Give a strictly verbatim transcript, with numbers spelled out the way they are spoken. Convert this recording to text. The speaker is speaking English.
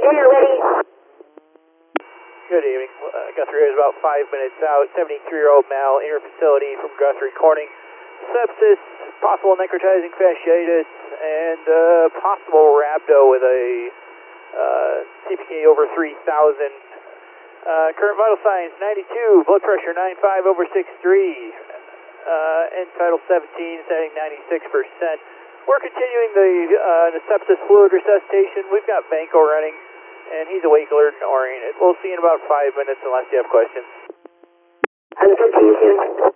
you're ready. Good evening. Uh, Guthrie is about five minutes out. seventy-three-year-old male, inner facility from Guthrie Corning. Sepsis, possible necrotizing fasciitis, and uh, possible rhabdo with a uh, C P K over three thousand. Uh, current vital signs ninety-two, blood pressure ninety-five over sixty-three, uh, end vital seventeen, setting ninety-six percent. We're continuing the, uh, the sepsis fluid resuscitation. We've got Banco running, and he's awake, alert, and oriented. We'll see you in about five minutes unless you have questions. I'm good, see you soon.